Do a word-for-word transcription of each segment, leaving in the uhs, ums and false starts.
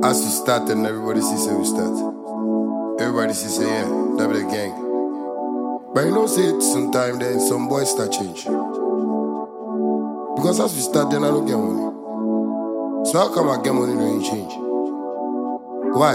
As we start and everybody sees how we start. Everybody sees say, yeah, that be the gang. But you know, say it sometime then some boys start change. Because as we start, then I don't get money. So how come I get money when you change? Why?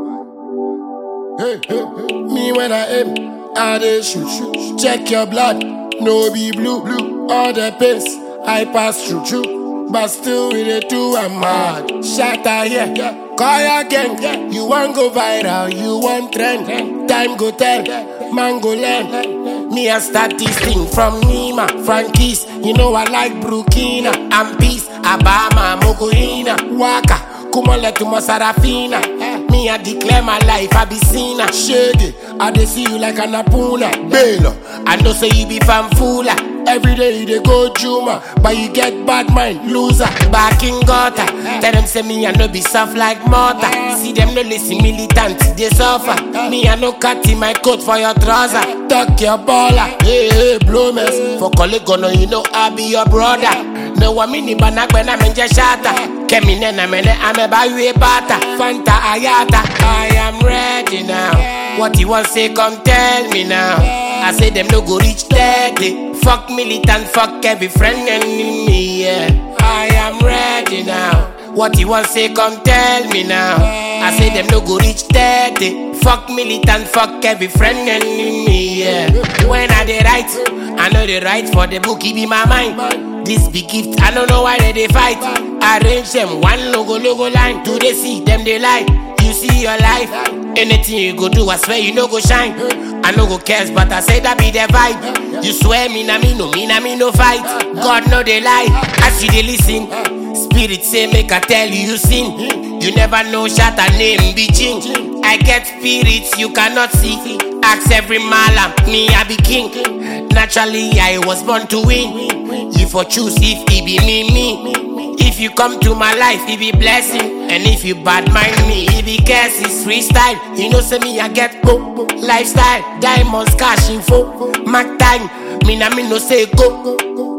Hey, hey, hey. Me when I aim, I dey shoot, shoot. Check your blood, no be blue, blue. All the pace I pass through, through. But still with it too, I'm mad. Shatter here, yeah. Call your gang, yeah. You want go viral, you want trend. Time go tell, man go learn. Me I start this thing from Nima, Frankie's. You know I like Burkina and Peace, Abama, Mogoina, Waka, Kumale to Masarafina. Me I declare my life, I be seen a shady. I dey see you like an apuna, Baylor. I know say you be fanfula. Every day you dey go Juma, but you get bad mind, loser. Back in gutter, tell them say me I no be soft like mortar. See them no listen militant, they suffer. Me I no cut in my coat for your trouser. Tuck your baller, hey hey blow mess. For colleague no you know I be your brother. No one mini banak when I'm in just shatter. Kemi nena mene ame buy you a bata. Fanta ayata, I am ready now. What you want say come tell me now. I say them no go reach thirty. Fuck militant, fuck every friend enemy, yeah. I am ready now. What you want say come tell me now. I say them no go reach thirty. Fuck militant, fuck every friend enemy, yeah. When I dey write, I know they write for the book, it be my mind. This big gift, I don't know why they, they fight. Arrange them one logo, logo line. Do they see them they lie? You see your life. Anything you go do, I swear you no go shine. I no go cares, but I say that be the vibe. You swear me na me no, me na me no fight. God know they lie, as you they listen. Spirit say make I tell you you sin. You never know shatter name be change. I get spirits you cannot see. Ask every malam, me I be king. Naturally I was born to win. You for choose if it be me, me. If you come to my life, it be blessing. And if you bad mind me, it be curses. Freestyle, you know say me I get go. Lifestyle, diamonds, cash info. Mac time, me na me no say go.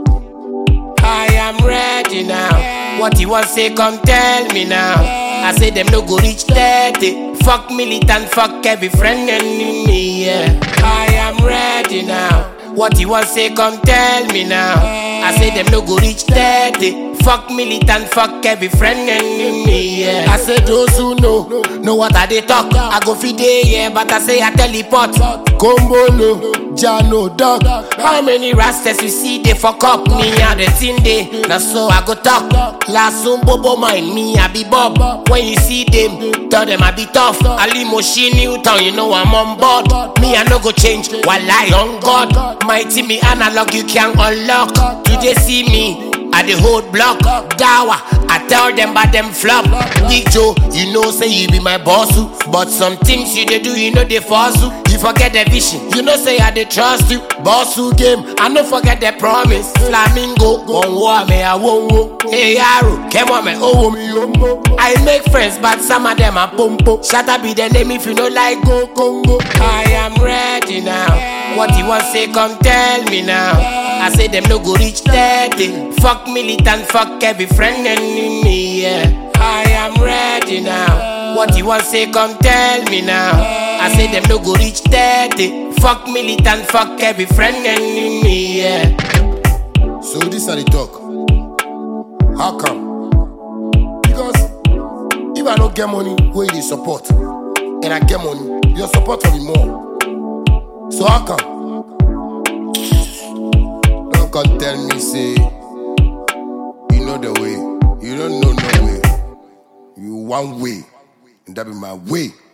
I am ready now. What you want say come tell me now. I say them no go reach thirty. Fuck militant, fuck every friend enemy, yeah. I am ready now. What you want say come tell me now. I say them no go reach thirty. Fuck militant, fuck every friend enemy, yeah. I say those who know, know what I they talk. I go feed day, yeah, but I say I teleport. Combolo, Jano, dog. How many rastas you see they fuck up? Me and the thing they, now so I go talk. Last soon bobo mind, me I be Bob. When you see them, tell them I be tough. Ali Moshi Newton, you know I'm on board. Me I no go change, while I on God. Mighty me analog, you can unlock. Do they see me? I the whole block, Dawa, I tell them but them flop. Big Joe, you know say you be my boss, but some things you they do, you know they force you. You forget the vision, you know say I they trust you. Boss who game, I no forget the promise. Flamingo, one war me I won't. Hey Arrow, come on me, oh me umbo. I make friends, but some of them are pompo. Shatter be the name if you know like go Congo. I am ready now. What you want say come tell me now. I say them no go reach thirty. Fuck militant, fuck every friend enemy, yeah. I am ready now. What you want say come tell me now. I say them no go reach thirty. Fuck militant, fuck every friend enemy, yeah. So this are the talk. How come? Because if I don't get money, where you support? And I get money, your support will be more. So how come? Don't come tell me say you know the way. You don't know no way. You one way, and that be my way.